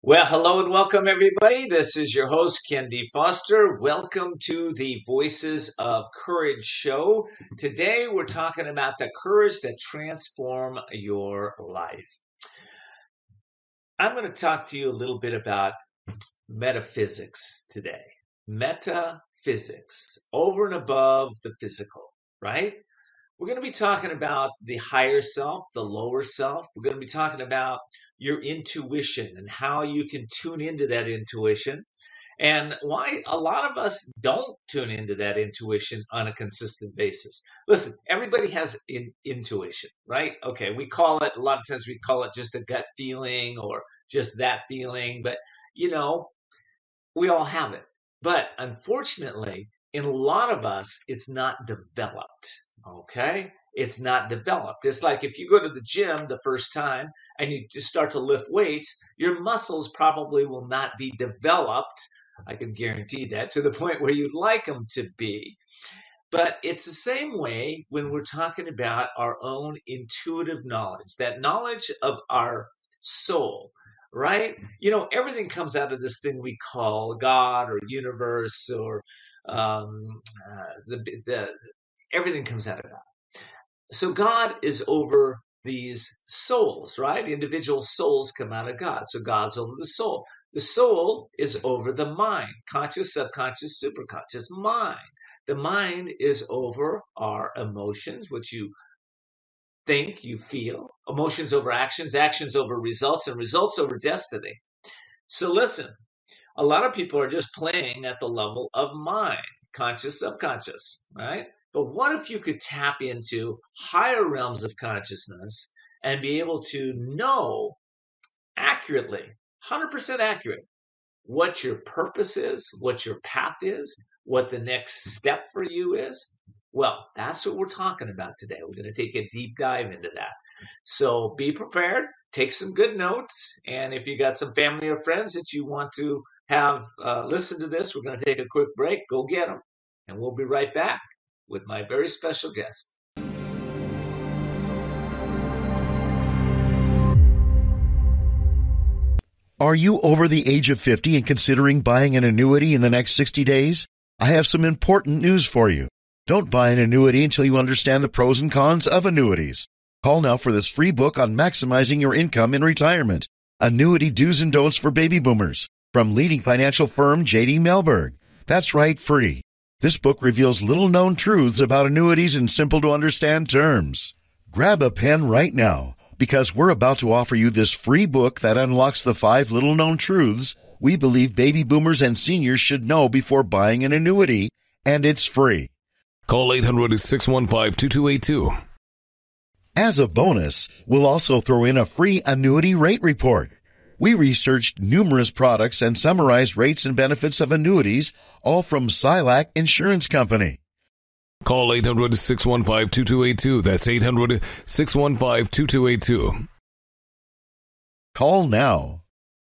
Well, hello and welcome, everybody. This is your host, Ken D. Foster. Welcome to the Voices of Courage show. Today, we're talking about the courage that transforms your life. I'm going to talk to you a little bit about metaphysics today. Metaphysics, over and above the physical, right? We're going to be talking about the higher self, the lower self. We're going to be talking about your intuition and how you can tune into that intuition and why a lot of us don't tune into that intuition on a consistent basis. Listen, everybody has intuition, right? Okay, a lot of times we call it just a gut feeling or just that feeling, but we all have it. But unfortunately, in a lot of us, it's not developed. Okay? It's not developed. It's like if you go to the gym the first time and you just start to lift weights, your muscles probably will not be developed. I can guarantee that, to the point where you'd like them to be. But it's the same way when we're talking about our own intuitive knowledge, that knowledge of our soul, right? Everything comes out of this thing we call God or universe or everything comes out of that. So God is over these souls, right? Individual souls come out of God. So God's over the soul. The soul is over the mind, conscious, subconscious, superconscious mind. The mind is over our emotions, which you think, you feel. Emotions over actions, actions over results, and results over destiny. So listen, a lot of people are just playing at the level of mind, conscious, subconscious, right? But what if you could tap into higher realms of consciousness and be able to know accurately, 100% accurate, what your purpose is, what your path is, what the next step for you is? Well, that's what we're talking about today. We're going to take a deep dive into that. So be prepared, take some good notes, and if you got some family or friends that you want to have listen to this, we're going to take a quick break. Go get them, and we'll be right back with my very special guest. Are you over the age of 50 and considering buying an annuity in the next 60 days? I have some important news for you. Don't buy an annuity until you understand the pros and cons of annuities. Call now for this free book on maximizing your income in retirement. Annuity Do's and Don'ts for Baby Boomers from leading financial firm J.D. Mellberg. That's right, free. This book reveals little-known truths about annuities in simple-to-understand terms. Grab a pen right now, because we're about to offer you this free book that unlocks the 5 little-known truths we believe baby boomers and seniors should know before buying an annuity, and it's free. Call 800-615-2282. As a bonus, we'll also throw in a free annuity rate report. We researched numerous products and summarized rates and benefits of annuities, all from Silac Insurance Company. Call 800-615-2282. That's 800-615-2282. Call now.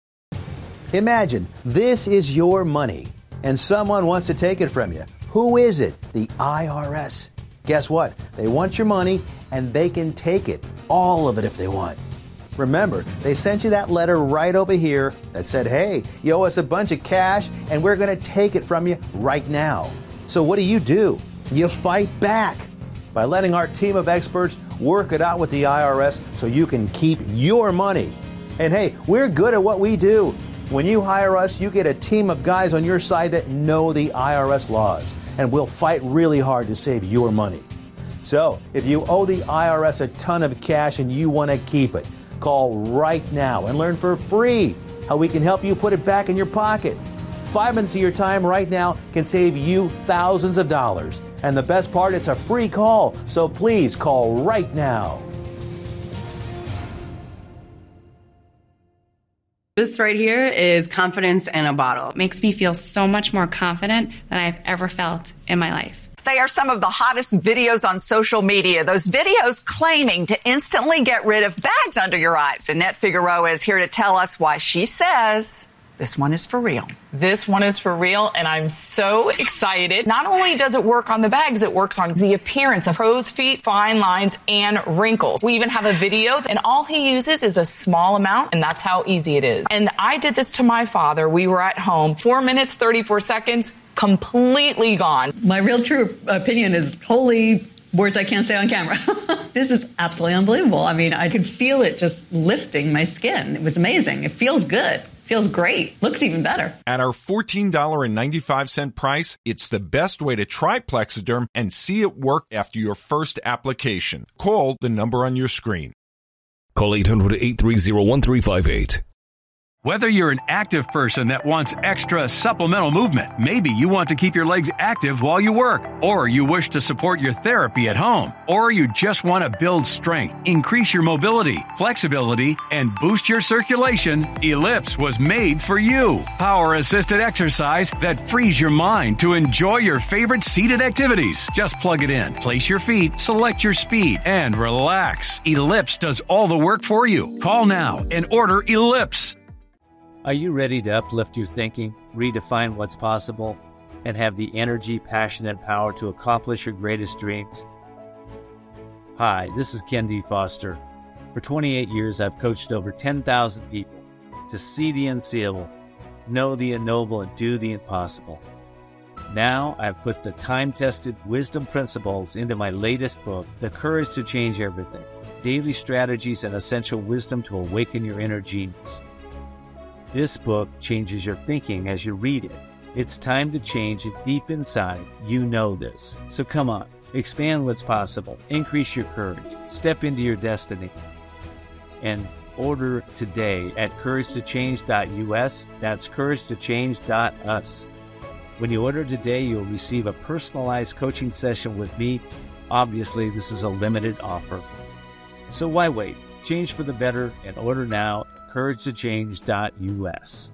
Imagine this is your money, and someone wants to take it from you. Who is it? The IRS. Guess what? They want your money, and they can take it, all of it if they want. Remember, they sent you that letter right over here that said, hey, you owe us a bunch of cash, and we're going to take it from you right now. So what do? You fight back by letting our team of experts work it out with the IRS so you can keep your money. And hey, we're good at what we do. When you hire us, you get a team of guys on your side that know the IRS laws, and we'll fight really hard to save your money. So if you owe the IRS a ton of cash and you want to keep it, call right now and learn for free how we can help you put it back in your pocket. 5 minutes of your time right now can save you thousands of dollars. And the best part, it's a free call. So please call right now. This right here is confidence in a bottle. It makes me feel so much more confident than I've ever felt in my life. They are some of the hottest videos on social media. Those videos claiming to instantly get rid of bags under your eyes. Annette Figueroa is here to tell us why she says This one is for real. This one is for real, and I'm so excited. Not only does it work on the bags, it works on the appearance of crow's feet, fine lines, and wrinkles. We even have a video, and all he uses is a small amount, and that's how easy it is. And I did this to my father. We were at home, 4 minutes, 34 seconds, completely gone. My real true opinion is holy words I can't say on camera. This is absolutely unbelievable. I mean, I could feel it just lifting my skin. It was amazing. It feels good. Feels great. Looks even better. At our $14.95 price, it's the best way to try Plexiderm and see it work after your first application. Call the number on your screen. Call 800-830-1358. Whether you're an active person that wants extra supplemental movement, maybe you want to keep your legs active while you work, or you wish to support your therapy at home, or you just want to build strength, increase your mobility, flexibility, and boost your circulation, Ellipse was made for you. Power-assisted exercise that frees your mind to enjoy your favorite seated activities. Just plug it in, place your feet, select your speed, and relax. Ellipse does all the work for you. Call now and order Ellipse. Are you ready to uplift your thinking, redefine what's possible, and have the energy, passion, and power to accomplish your greatest dreams? Hi, this is Ken D. Foster. For 28 years, I've coached over 10,000 people to see the unseeable, know the unknowable, and do the impossible. Now, I've put the time-tested wisdom principles into my latest book, The Courage to Change Everything, Daily Strategies and Essential Wisdom to Awaken Your Inner Genius. This book changes your thinking as you read it. It's time to change it deep inside. You know this. So come on, expand what's possible, increase your courage, step into your destiny, and order today at couragetochange.us. That's couragetochange.us. When you order today, you'll receive a personalized coaching session with me. Obviously, this is a limited offer. So why wait? Change for the better and order now. couragetochange.us.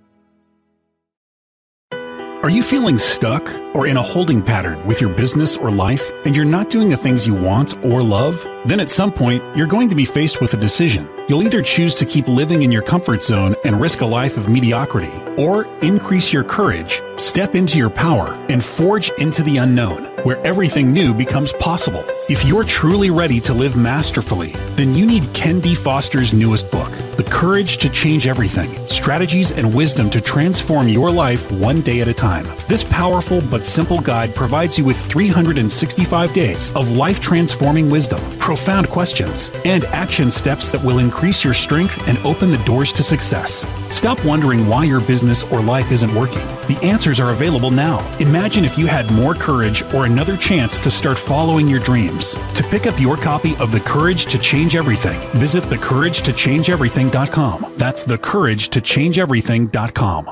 Are you feeling stuck or in a holding pattern with your business or life and you're not doing the things you want or love? Then at some point, you're going to be faced with a decision. You'll either choose to keep living in your comfort zone and risk a life of mediocrity, or increase your courage, step into your power, and forge into the unknown, where everything new becomes possible. If you're truly ready to live masterfully, then you need Ken D. Foster's newest book, The Courage to Change Everything, Strategies and Wisdom to Transform Your Life One Day at a Time. This powerful but simple guide provides you with 365 days of life-transforming wisdom, profound questions, and action steps that will increase your strength and open the doors to success. Stop wondering why your business or life isn't working. The answers are available now. Imagine if you had more courage or another chance to start following your dreams. To pick up your copy of The Courage to Change Everything, visit thecouragetochangeeverything.com. That's thecouragetochangeeverything.com.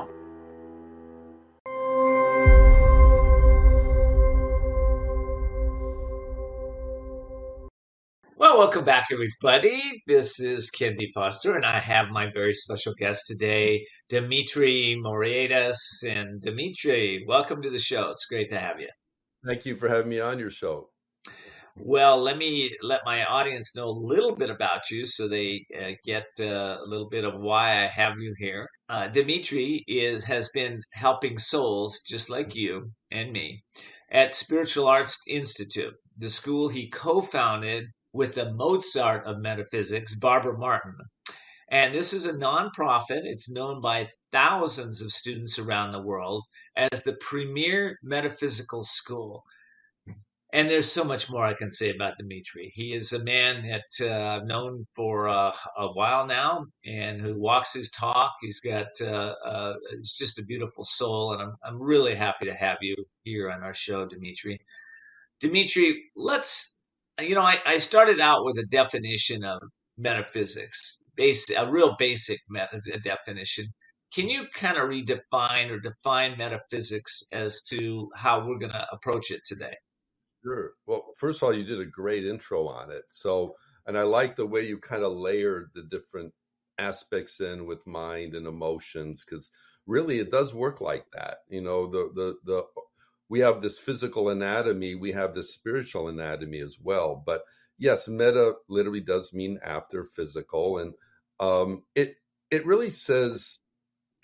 Well, welcome back, everybody. This is Ken D. Foster, and I have my very special guest today, Dimitri Moraitis. And Dimitri, welcome to the show. It's great to have you. Thank you for having me on your show. Well, let my audience know a little bit about you so they get a little bit of why I have you here. Dimitri has been helping souls just like you and me at Spiritual Arts Institute, the school he co-founded with the Mozart of metaphysics, Barbara Martin. And this is a nonprofit. It's known by thousands of students around the world as the premier metaphysical school. And there's so much more I can say about Dimitri. He is a man that I've known for a while now, and who walks his talk. He's got he's just a beautiful soul, and I'm really happy to have you here on our show, Dimitri. Dimitri, I started out with a definition of metaphysics, a real basic definition. Can you kind of redefine or define metaphysics as to how we're going to approach it today? Sure. Well, first of all, you did a great intro on it. And I like the way you kind of layered the different aspects in with mind and emotions, because really it does work like that. You know, we have this physical anatomy, we have this spiritual anatomy as well. But yes, meta literally does mean after physical. And it really says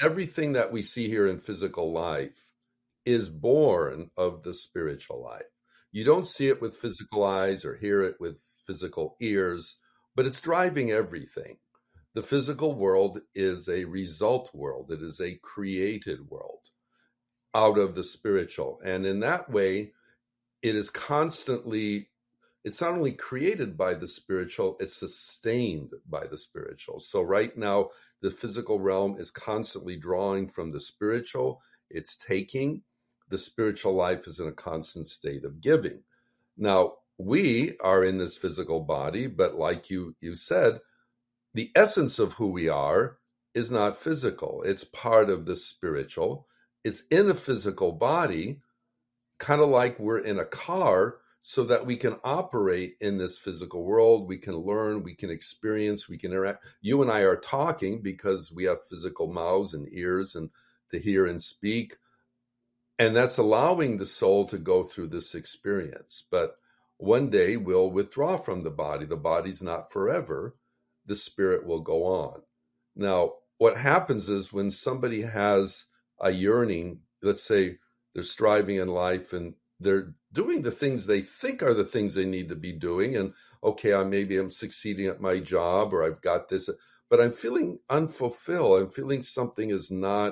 everything that we see here in physical life is born of the spiritual life. You don't see it with physical eyes or hear it with physical ears, but it's driving everything. The physical world is a result world. It is a created world out of the spiritual. And in that way, it is constantly, it's not only created by the spiritual, it's sustained by the spiritual. So right now, the physical realm is constantly drawing from the spiritual. It's taking. The spiritual life is in a constant state of giving. Now, we are in this physical body, but like you said, the essence of who we are is not physical. It's part of the spiritual. It's in a physical body, kind of like we're in a car, so that we can operate in this physical world. We can learn, we can experience, we can interact. You and I are talking because we have physical mouths and ears and to hear and speak. And that's allowing the soul to go through this experience. But one day we'll withdraw from the body. The body's not forever. The spirit will go on. Now, what happens is when somebody has a yearning, let's say they're striving in life and they're doing the things they think are the things they need to be doing. And okay, maybe I'm succeeding at my job, or I've got this, but I'm feeling unfulfilled. I'm feeling something's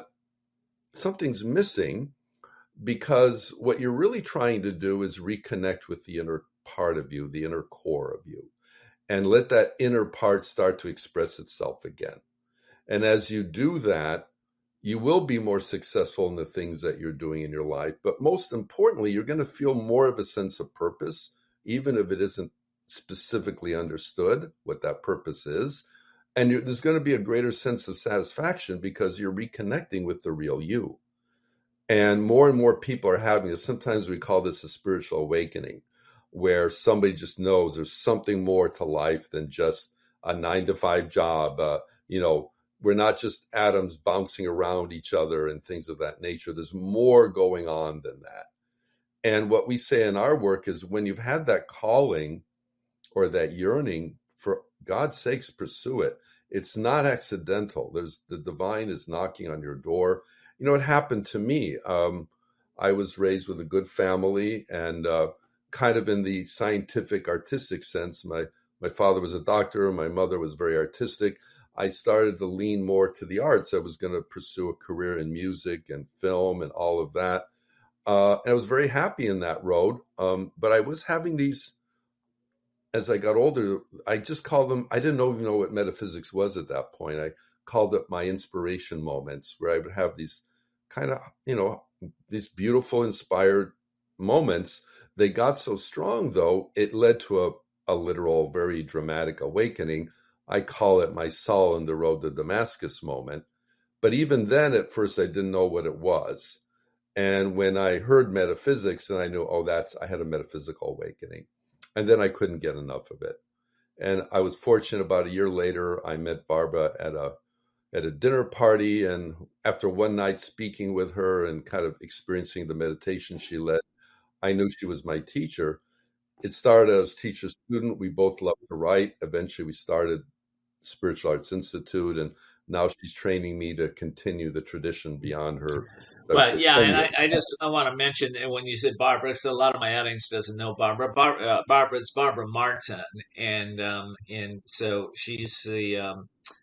missing, because what you're really trying to do is reconnect with the inner part of you, the inner core of you, and let that inner part start to express itself again. And as you do that, you will be more successful in the things that you're doing in your life. But most importantly, you're going to feel more of a sense of purpose, even if it isn't specifically understood what that purpose is. And there's going to be a greater sense of satisfaction because you're reconnecting with the real you. And more people are having this. Sometimes we call this a spiritual awakening, where somebody just knows there's something more to life than just a 9-to-5 job. We're not just atoms bouncing around each other and things of that nature. There's more going on than that. And what we say in our work is when you've had that calling or that yearning, for God's sakes, pursue it. It's not accidental. The divine is knocking on your door. It happened to me. I was raised with a good family and kind of in the scientific, artistic sense. My father was a doctor. My mother was very artistic. I started to lean more to the arts. I was going to pursue a career in music and film and all of that. And I was very happy in that road. But I was having these, as I got older, I just called them, I didn't even know what metaphysics was at that point. I called it my inspiration moments, where I would have these kind of, these beautiful, inspired moments. They got so strong, though, it led to a literal, very dramatic awakening. I call it my Saul on the road to Damascus moment. But even then, at first, I didn't know what it was. And when I heard metaphysics, then I knew, I had a metaphysical awakening. And then I couldn't get enough of it. And I was fortunate, about a year later, I met Barbara at a dinner party. And after one night speaking with her and kind of experiencing the meditation she led, I knew she was my teacher. It started as teacher-student. We both loved to write. Eventually, we started Spiritual Arts Institute, and now she's training me to continue the tradition beyond her. But yeah, and I want to mention, when you said Barbara, because a lot of my audience doesn't know Barbara. Barbara, it's Barbara Martin, and so she's the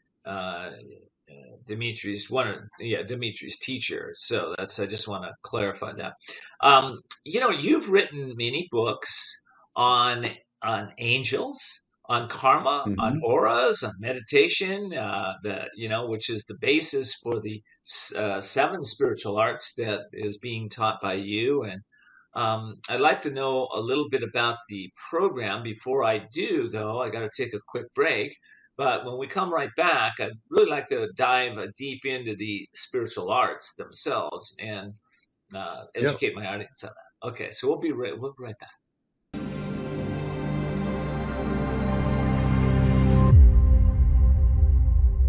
Dimitri's teacher. So I just want to clarify that. You've written many books on angels, on karma, on auras, on meditation, which is the basis for the 7 spiritual arts that is being taught by you. And I'd like to know a little bit about the program. Before I do, though, I got to take a quick break. But when we come right back, I'd really like to dive deep into the spiritual arts themselves and educate my audience on that. Okay, so we'll be right back.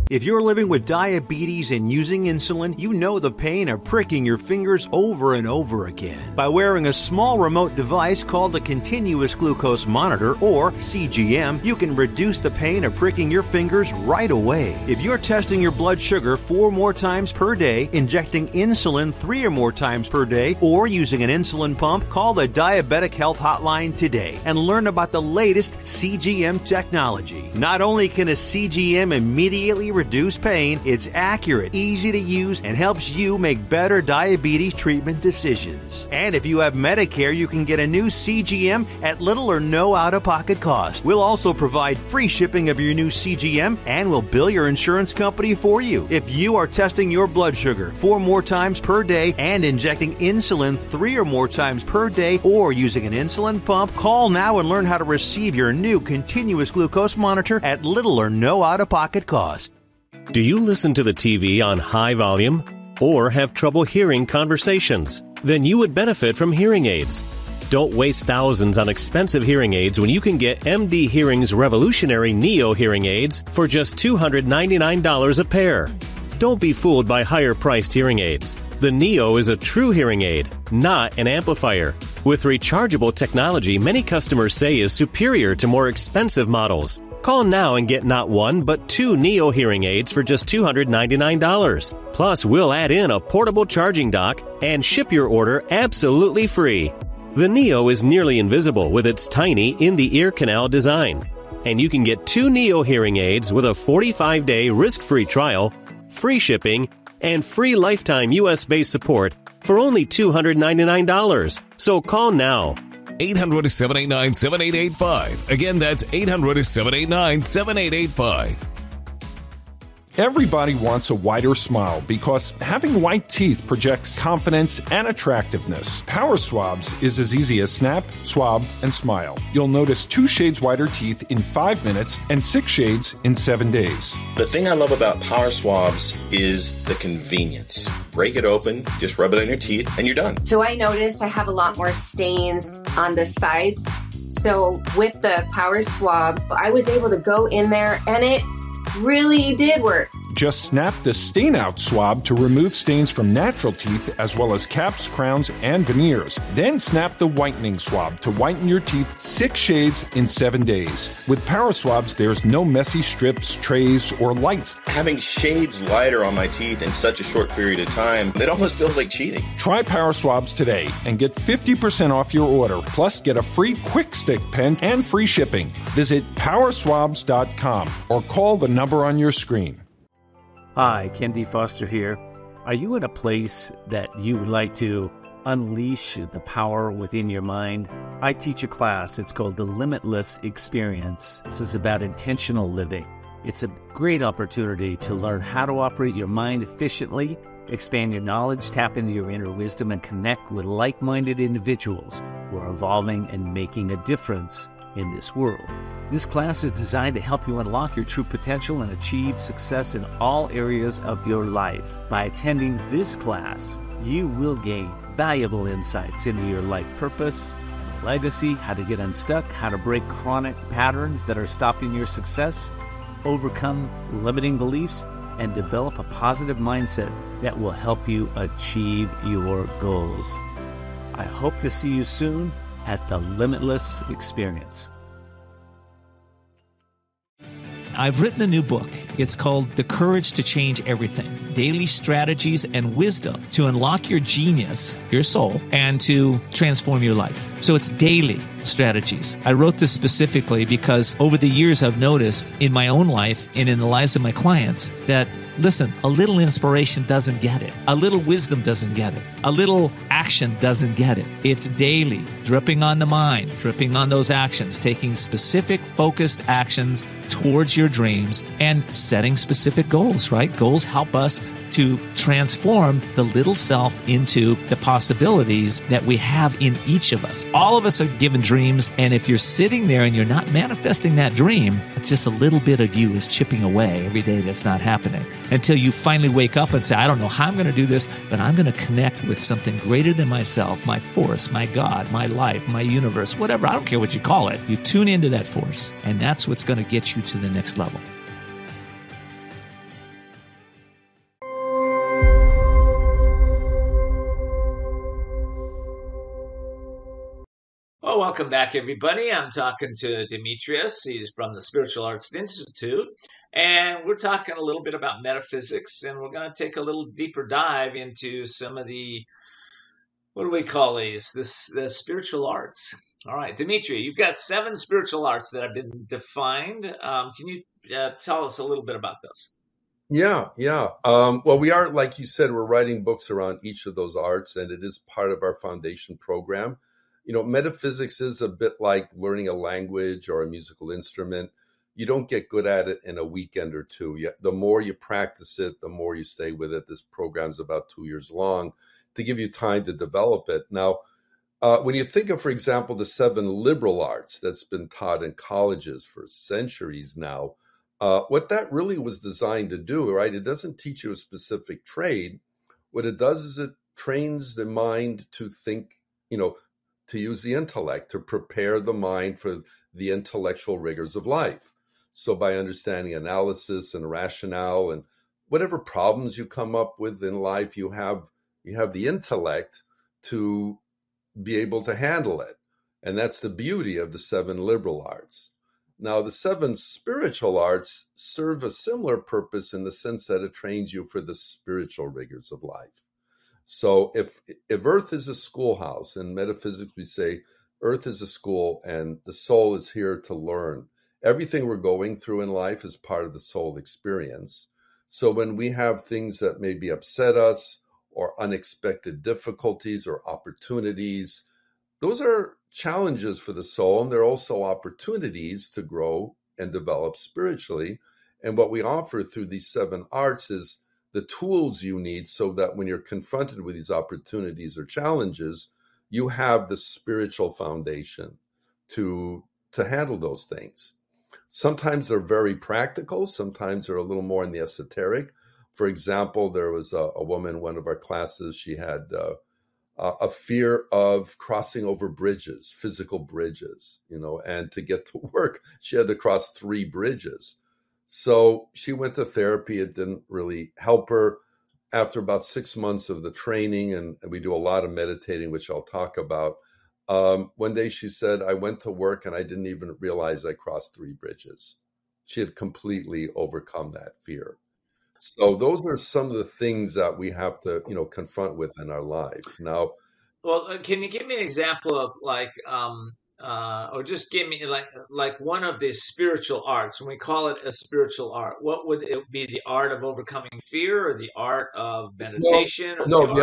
If you're living with diabetes and using insulin, you know the pain of pricking your fingers over and over again. By wearing a small remote device called a continuous glucose monitor, or CGM, you can reduce the pain of pricking your fingers right away. If you're testing your blood sugar 4 more times per day, injecting insulin 3 or more times per day, or using an insulin pump, call the Diabetic Health Hotline today and learn about the latest CGM technology. Not only can a CGM immediately reduce pain, it's accurate, easy to use, and helps you make better diabetes treatment decisions. And if you have Medicare, you can get a new CGM at little or no out-of-pocket cost. We'll also provide free shipping of your new CGM, and we'll bill your insurance company for you. If you are testing your blood sugar 4 more times per day and injecting insulin 3 or more times per day, or using an insulin pump, call now and learn how to receive your new continuous glucose monitor at little or no out-of-pocket cost. Do you listen to the TV on high volume or have trouble hearing conversations? Then you would benefit from hearing aids. Don't waste thousands on expensive hearing aids when you can get MD Hearing's revolutionary Neo hearing aids for just $299 a pair. Don't be fooled by higher-priced hearing aids. The Neo is a true hearing aid, not an amplifier. With rechargeable technology, many customers say is superior to more expensive models. Call now and get not 1, but 2 Neo hearing aids for just $299. Plus, we'll add in a portable charging dock and ship your order absolutely free. The Neo is nearly invisible with its tiny in-the-ear canal design. And you can get 2 Neo hearing aids with a 45-day risk-free trial, free shipping, and free lifetime U.S.-based support for only $299. So call now. 800-789-7885. Again, that's 800-789-7885. Everybody wants a wider smile because having white teeth projects confidence and attractiveness. Power Swabs is as easy as snap, swab, and smile. You'll notice 2 shades whiter teeth in 5 minutes and 6 shades in 7 days. The thing I love about Power Swabs is the convenience. Break it open, just rub it on your teeth, and you're done. So I noticed I have a lot more stains on the sides. So with the Power Swab, I was able to go in there and it really did work. Just snap the stain out swab to remove stains from natural teeth as well as caps, crowns, and veneers. Then snap the whitening swab to whiten your teeth 6 shades in 7 days. With Power Swabs, there's no messy strips, trays, or lights. Having shades lighter on my teeth in such a short period of time, it almost feels like cheating. Try Power Swabs today and get 50% off your order. Plus, get a free Quick Stick pen and free shipping. Visit powerswabs.com or call the number on your screen. Hi, Ken D. Foster here. Are you in a place that you would like to unleash the power within your mind? I teach a class. It's called The Limitless Experience. This is about intentional living. It's a great opportunity to learn how to operate your mind efficiently, expand your knowledge, tap into your inner wisdom, and connect with like-minded individuals who are evolving and making a difference in this world. This class is designed to help you unlock your true potential and achieve success in all areas of your life. By attending this class, you will gain valuable insights into your life purpose, legacy, how to get unstuck, how to break chronic patterns that are stopping your success, overcome limiting beliefs, and develop a positive mindset that will help you achieve your goals. I hope to see you soon at the Limitless Experience. I've written a new book. It's called The Courage to Change Everything: Daily Strategies and Wisdom to Unlock Your Genius, your soul, and to transform your life. So it's daily strategies. I wrote this specifically because over the years I've noticed in my own life and in the lives of my clients that, listen, a little inspiration doesn't get it. A little wisdom doesn't get it. A little action doesn't get it. It's daily, dripping on the mind, dripping on those actions, taking specific focused actions towards your dreams and setting specific goals, right? Goals help us to transform the little self into the possibilities that we have in each of us. All of us are given dreams, and if you're sitting there and you're not manifesting that dream, it's just a little bit of you is chipping away every day that's not happening until you finally wake up and say, I don't know how I'm going to do this, but I'm going to connect with something greater than myself, my force, my God, my life, my universe, whatever. I don't care what you call it. You tune into that force, and that's what's going to get you to the next level. Well, welcome back, everybody. I'm talking to Demetrius. He's from the Spiritual Arts Institute, and we're talking a little bit about metaphysics, and we're going to take a little deeper dive into some of the, what do we call these? The spiritual arts. All right, Dimitri, you've got 7 spiritual arts that have been defined. Can you tell us a little bit about those? Yeah. Well, we are, like you said, we're writing books around each of those arts, and it is part of our foundation program. Metaphysics is a bit like learning a language or a musical instrument. You don't get good at it in a weekend or two. The more you practice it, the more you stay with it. This program's about 2 years long to give you time to develop it. Now, when you think of, for example, the 7 liberal arts that's been taught in colleges for centuries now, what that really was designed to do, right? It doesn't teach you a specific trade. What it does is it trains the mind to think, to use the intellect, to prepare the mind for the intellectual rigors of life. So by understanding analysis and rationale and whatever problems you come up with in life, you have the intellect to be able to handle it. And that's the beauty of the 7 liberal arts. Now, the 7 spiritual arts serve a similar purpose in the sense that it trains you for the spiritual rigors of life. So if Earth is a schoolhouse, in metaphysics we say Earth is a school and the soul is here to learn. Everything we're going through in life is part of the soul experience. So when we have things that maybe upset us or unexpected difficulties or opportunities, those are challenges for the soul, and they're also opportunities to grow and develop spiritually. And what we offer through these 7 arts is the tools you need so that when you're confronted with these opportunities or challenges, you have the spiritual foundation to handle those things. Sometimes they're very practical. Sometimes they're a little more in the esoteric. For example, there was a woman in one of our classes. She had a fear of crossing over bridges, physical bridges, and to get to work, she had to cross 3 bridges. So she went to therapy. It didn't really help her. After about 6 months of the training, and we do a lot of meditating, which I'll talk about, one day she said, I went to work and I didn't even realize I crossed 3 bridges. She had completely overcome that fear. So those are some of the things that we have to, confront with in our life. Now, well, can you give me an example of or just give me like one of the spiritual arts? When we call it a spiritual art, what would it be? The art of overcoming fear, or the art of meditation?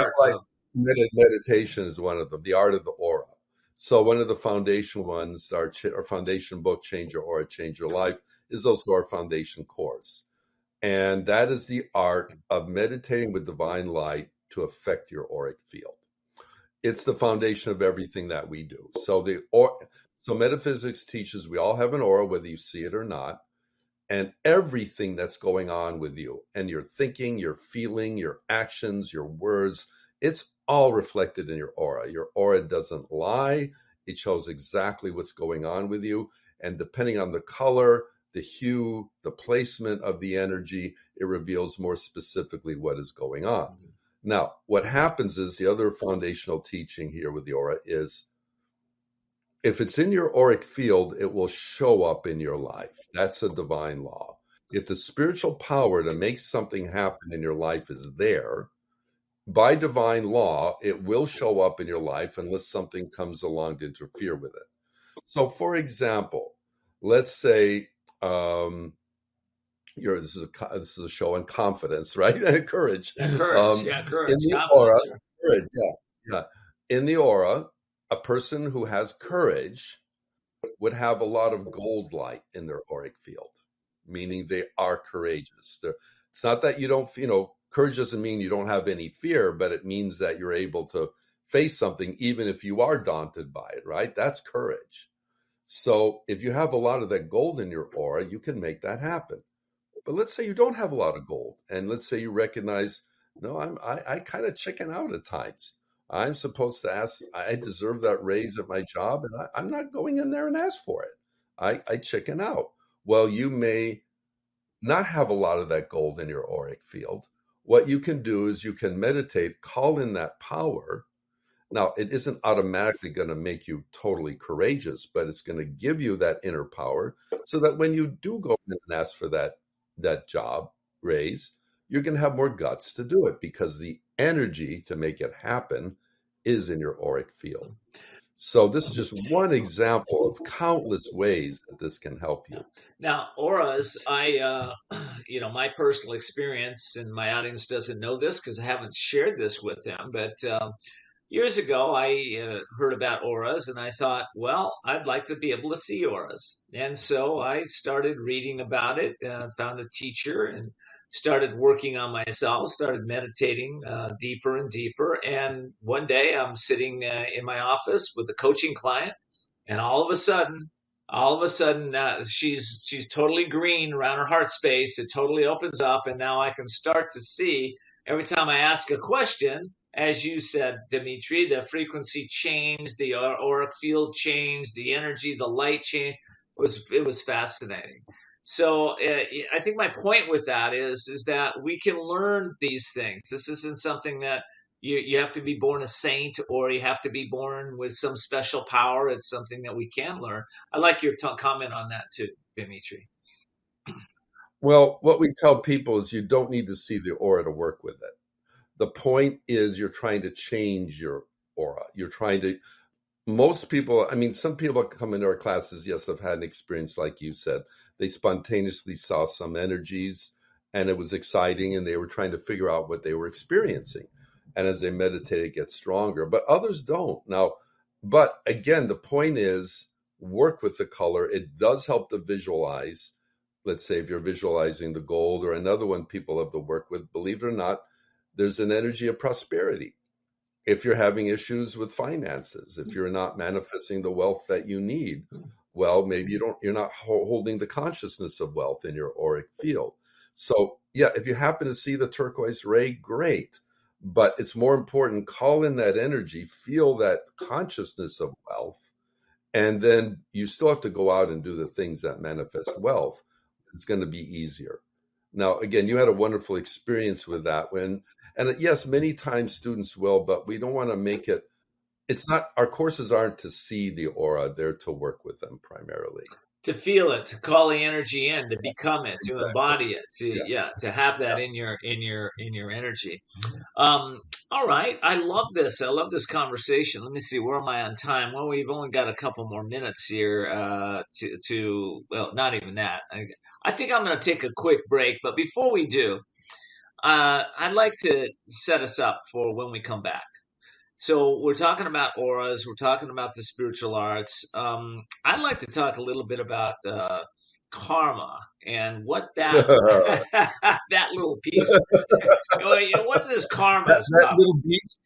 Meditation is one of them. The art of the aura. So one of the foundation ones, our foundation book, Change Your Aura, Change Your Life, is also our foundation course. And that is the art of meditating with divine light to affect your auric field. It's the foundation of everything that we do. So metaphysics teaches we all have an aura, whether you see it or not, and everything that's going on with you and your thinking, your feeling, your actions, your words, it's all reflected in your aura. Your aura doesn't lie. It shows exactly what's going on with you. And depending on the color, the hue, the placement of the energy, it reveals more specifically what is going on. Mm-hmm. Now, what happens is the other foundational teaching here with the aura is if it's in your auric field, it will show up in your life. That's a divine law. If the spiritual power to make something happen in your life is there, by divine law, it will show up in your life unless something comes along to interfere with it. So, for example, let's say this is a show on confidence, right? And courage. Courage. In the aura, courage, yeah. In the aura, a person who has courage would have a lot of gold light in their auric field, meaning they are courageous. It's not that you don't, courage doesn't mean you don't have any fear, but it means that you're able to face something even if you are daunted by it, right? That's courage. So if you have a lot of that gold in your aura, you can make that happen. But let's say you don't have a lot of gold, and let's say you recognize, no, I kind of chicken out at times. I'm supposed to ask, I deserve that raise at my job, and I'm not going in there and ask for it. I chicken out. Well, you may not have a lot of that gold in your auric field. What you can do is you can meditate, call in that power. Now, it isn't automatically going to make you totally courageous, but it's going to give you that inner power so that when you do go in and ask for that job raise, you're going to have more guts to do it because the energy to make it happen is in your auric field. So this is just one example of countless ways that this can help you. Now, auras, my personal experience, and my audience doesn't know this because I haven't shared this with them, but years ago, I heard about auras and I thought, well, I'd like to be able to see auras. And so I started reading about it, found a teacher and started working on myself, started meditating deeper and deeper. And one day I'm sitting in my office with a coaching client, and all of a sudden, she's totally green around her heart space. It totally opens up, and now I can start to see every time I ask a question, as you said, Dimitri, the frequency changed, the auric field changed, the energy, the light changed. It was fascinating. So I think my point with that is that we can learn these things. This isn't something that you have to be born a saint or you have to be born with some special power. It's something that we can learn. I like your comment on that too, Dimitri. Well, what we tell people is you don't need to see the aura to work with it. The point is you're trying to change your aura. Most people, some people come into our classes, yes, have had an experience like you said. They spontaneously saw some energies and it was exciting and they were trying to figure out what they were experiencing. And as they meditate, it gets stronger, but others don't. Now, but again, the point is work with the color. It does help to visualize. Let's say if you're visualizing the gold, or another one people have to work with, believe it or not, there's an energy of prosperity. If you're having issues with finances, if you're not manifesting the wealth that you need, well, maybe you're not holding the consciousness of wealth in your auric field. So yeah, if you happen to see the turquoise ray, great. But it's more important, call in that energy, feel that consciousness of wealth, and then you still have to go out and do the things that manifest wealth. It's going to be easier. Now, again, you had a wonderful experience with that and yes, many times students will, but we don't want to make it, our courses aren't to see the aura, they're to work with them primarily. To feel it, to call the energy in, to become it, to embody it, to have that in your energy. All right, I love this. I love this conversation. Let me see, where am I on time? Well, we've only got a couple more minutes here well, not even that. I think I'm going to take a quick break, but before we do, I'd like to set us up for when we come back. So we're talking about auras. We're talking about the spiritual arts. I'd like to talk a little bit about karma and what that that little piece. What's this karma? That little piece.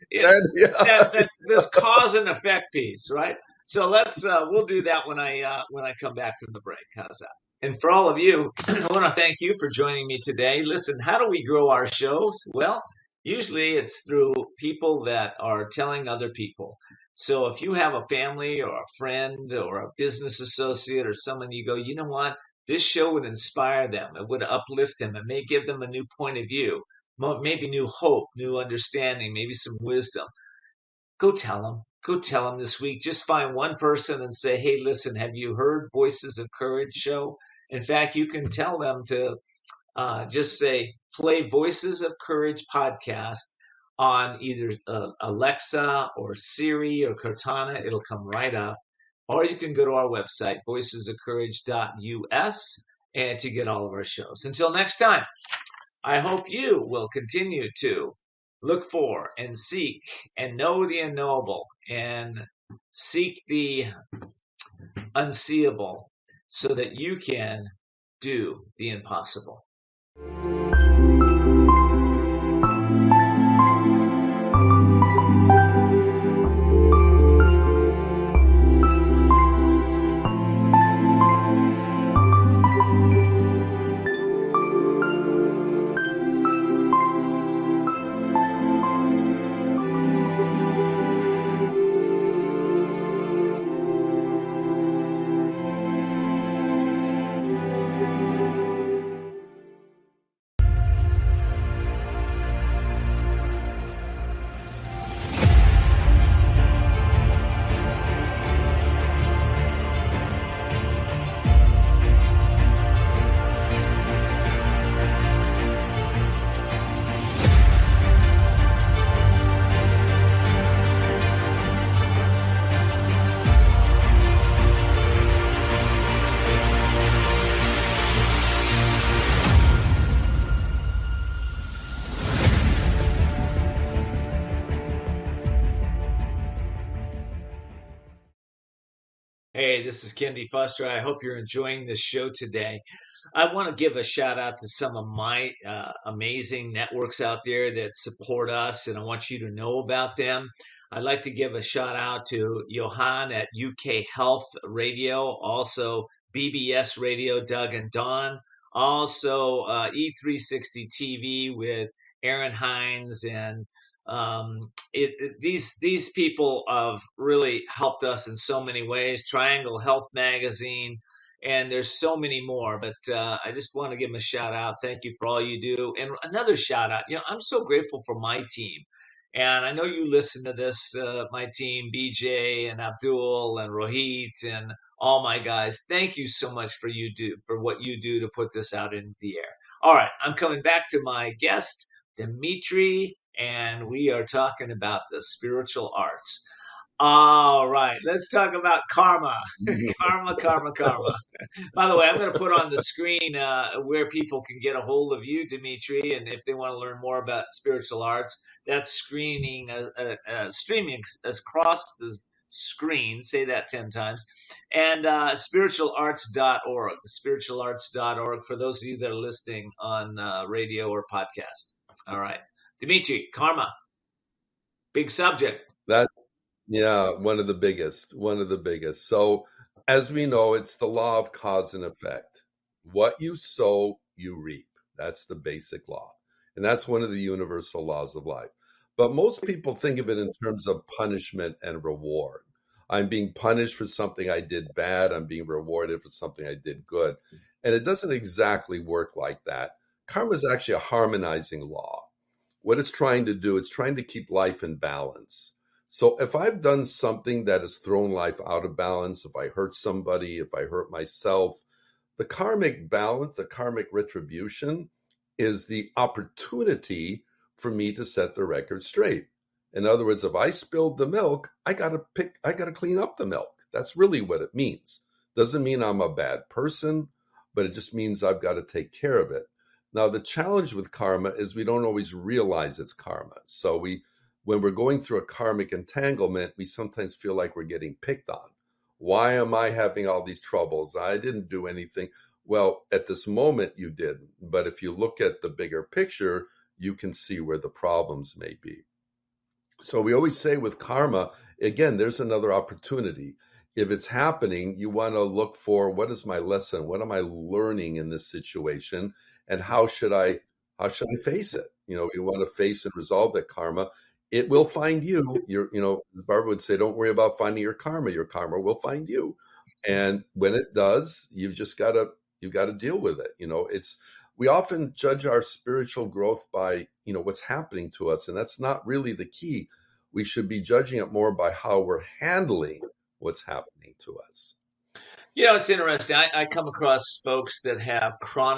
This cause and effect piece, right? So let's we'll do that when I come back from the break. How's that? And for all of you, I want to thank you for joining me today. Listen, how do we grow our shows? Well, usually it's through people that are telling other people. So if you have a family or a friend or a business associate or someone you go, you know what, this show would inspire them. It would uplift them. It may give them a new point of view, maybe new hope, new understanding, maybe some wisdom. Go tell them. Go tell them this week. Just find one person and say, hey, listen, have you heard Voices of Courage show? In fact, you can tell them to just say, play Voices of Courage podcast on either Alexa or Siri or Cortana. It'll come right up. Or you can go to our website, voicesofcourage.us, and to get all of our shows. Until next time, I hope you will continue to look for and seek and know the unknowable and seek the unseeable so that you can do the impossible. this is Ken D. Foster. I hope you're enjoying this show today. I want to give a shout out to some of my amazing networks out there that support us, and I want you to know about them. I'd like to give a shout out to Johan at UK Health Radio, also BBS Radio, Doug and Don, also E360 TV with Aaron Hines, and these people have really helped us in so many ways. Triangle Health Magazine, and there's so many more. But I just want to give them a shout out. Thank you for all you do. And another shout out. I'm so grateful for my team. And I know you listen to this, my team, BJ and Abdul and Rohit and all my guys. Thank you so much for what you do to put this out into the air. All right, I'm coming back to my guest, Dimitri, and we are talking about the spiritual arts. All right, let's talk about karma. Karma. By the way, I'm going to put on the screen where people can get a hold of you, Dimitri, and if they want to learn more about spiritual arts, that's streaming across the screen. Say that 10 times. And spiritualarts.org, spiritualarts.org, for those of you that are listening on radio or podcast. All right, Dimitri, karma, big subject. Yeah, one of the biggest. So as we know, it's the law of cause and effect. What you sow, you reap. That's the basic law. And that's one of the universal laws of life. But most people think of it in terms of punishment and reward. I'm being punished for something I did bad. I'm being rewarded for something I did good. And it doesn't exactly work like that. Karma is actually a harmonizing law. What it's trying to do, it's trying to keep life in balance. So if I've done something that has thrown life out of balance, if I hurt somebody, if I hurt myself, the karmic balance, the karmic retribution is the opportunity for me to set the record straight. In other words, if I spilled the milk, I got to clean up the milk. That's really what it means. Doesn't mean I'm a bad person, but it just means I've got to take care of it. Now, the challenge with karma is we don't always realize it's karma. So when we're going through a karmic entanglement, we sometimes feel like we're getting picked on. Why am I having all these troubles? I didn't do anything. Well, at this moment, you didn't. But if you look at the bigger picture, you can see where the problems may be. So we always say with karma, again, there's another opportunity. If it's happening, you want to look for, what is my lesson? What am I learning in this situation? And how should I face it? You want to face and resolve that karma. It will find you. Barbara would say, don't worry about finding your karma. Your karma will find you. And when it does, you've got to deal with it. We often judge our spiritual growth by, what's happening to us. And that's not really the key. We should be judging it more by how we're handling what's happening to us. It's interesting. I come across folks that have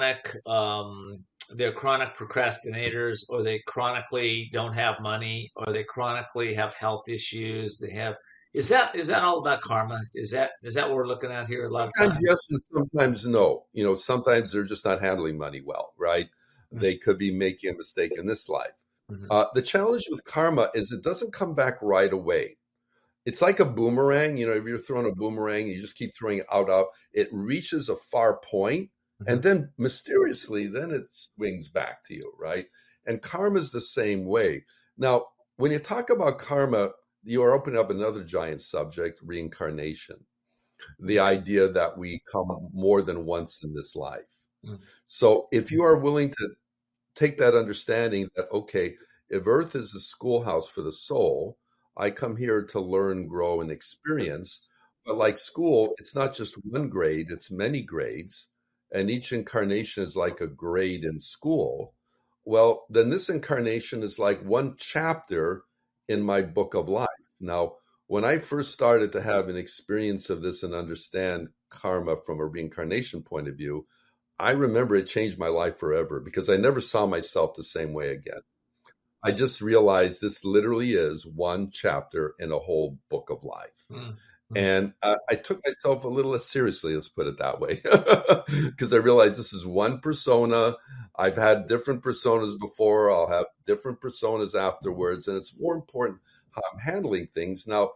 they're chronic procrastinators, or they chronically don't have money, or they chronically have health issues. Is that all about karma? Is that what we're looking at here a lot of times? Sometimes yes and sometimes no. Sometimes they're just not handling money well, right? Mm-hmm. They could be making a mistake in this life. Mm-hmm. The challenge with karma is it doesn't come back right away. It's like a boomerang. If you're throwing a boomerang, you just keep throwing it out. It reaches a far point, and then mysteriously, then it swings back to you, right? And karma is the same way. Now, when you talk about karma, you are opening up another giant subject, reincarnation. The idea that we come more than once in this life. Mm-hmm. So if you are willing to take that understanding that, okay, if Earth is a schoolhouse for the soul, I come here to learn, grow, and experience. But like school, it's not just one grade, it's many grades. And each incarnation is like a grade in school. Well, then this incarnation is like one chapter in my book of life. Now, when I first started to have an experience of this and understand karma from a reincarnation point of view, I remember it changed my life forever because I never saw myself the same way again. I just realized this literally is one chapter in a whole book of life. Mm-hmm. And I took myself a little less seriously, let's put it that way, because I realized this is one persona. I've had different personas before. I'll have different personas afterwards. And it's more important how I'm handling things. Now,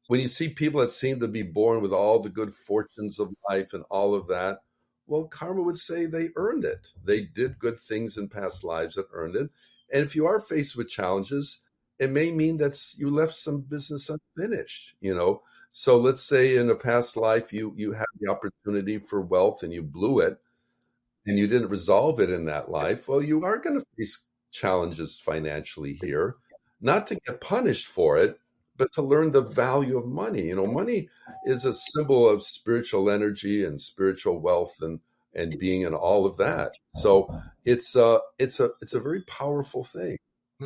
when you see people that seem to be born with all the good fortunes of life and all of that, well, karma would say they earned it. They did good things in past lives that earned it. And if you are faced with challenges, it may mean that you left some business unfinished, So let's say in a past life, you had the opportunity for wealth and you blew it and you didn't resolve it in that life. Well, you are going to face challenges financially here, not to get punished for it, but to learn the value of money. Money is a symbol of spiritual energy and spiritual wealth and being and all of that. So it's a very powerful thing.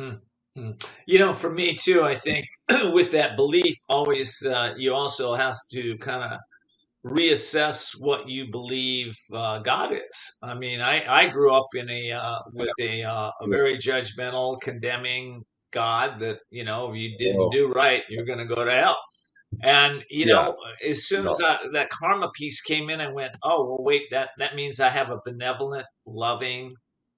For me too, I think with that belief, always you also have to kind of reassess what you believe God is. I mean, I grew up in with a very judgmental, condemning God that, if you didn't do right, you're going to go to hell. And, as soon as that karma piece came in, I went, oh, well, wait, that means I have a benevolent, loving,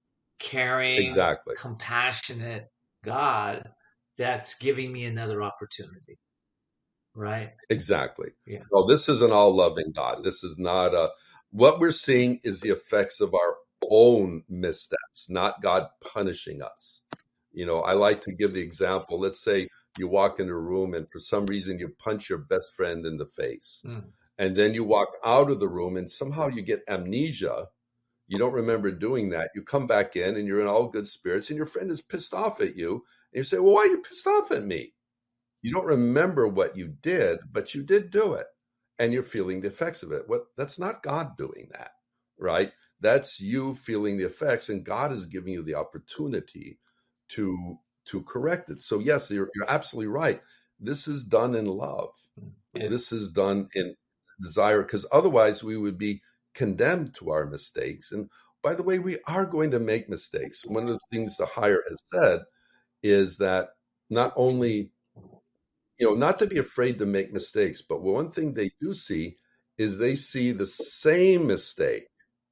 caring, compassionate God that's giving me another opportunity. Right? Exactly. Yeah. Well, this is an all-loving God. This is not what we're seeing is the effects of our own missteps, not God punishing us. I like to give the example. Let's say you walk into a room and for some reason you punch your best friend in the face. And then you walk out of the room and somehow you get amnesia. You don't remember doing that. You come back in and you're in all good spirits and your friend is pissed off at you. And you say, well, why are you pissed off at me? You don't remember what you did, but you did do it. And you're feeling the effects of it. That's not God doing that, right? That's you feeling the effects, and God is giving you the opportunity to correct it. So yes, you're absolutely right. This is done in love. This is done in desire, because otherwise we would be condemned to our mistakes. And by the way, we are going to make mistakes. One of the things the higher has said is that not only, not to be afraid to make mistakes, but one thing they do see is they see the same mistake